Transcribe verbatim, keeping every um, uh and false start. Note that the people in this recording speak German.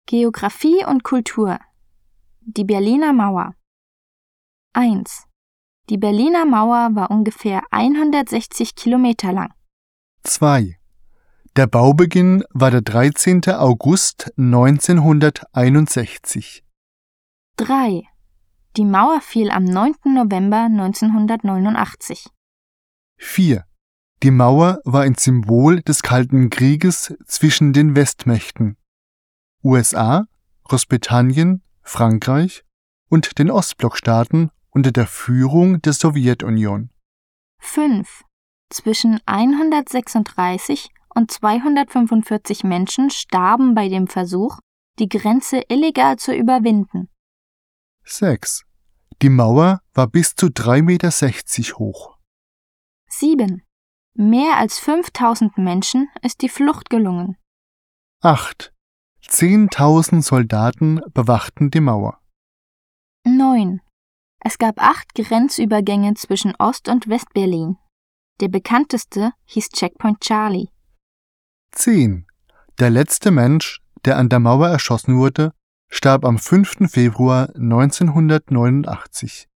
Geographie und Kultur. Die Berliner Mauer. eins. Die Berliner Mauer war ungefähr hundertsechzig Kilometer lang. zwei. Der Baubeginn war der dreizehnten August neunzehnhunderteinundsechzig. drei. Die Mauer fiel am neunten November neunzehnhundertneunundachtzig. vier. Die Mauer war ein Symbol des Kalten Krieges zwischen den Westmächten U S A, Großbritannien, Frankreich und den Ostblockstaaten unter der Führung der Sowjetunion. fünf. Zwischen hundertsechsunddreißig und zweihundertfünfundvierzig Menschen starben bei dem Versuch, die Grenze illegal zu überwinden. sechs. Die Mauer war bis zu drei Komma sechzig Meter hoch. sieben. Mehr als fünftausend Menschen ist die Flucht gelungen. acht. zehntausend Soldaten bewachten die Mauer. neun. Es gab acht Grenzübergänge zwischen Ost- und West-Berlin. Der bekannteste hieß Checkpoint Charlie. zehn. Der letzte Mensch, der an der Mauer erschossen wurde, starb am fünften Februar neunzehnhundertneunundachtzig.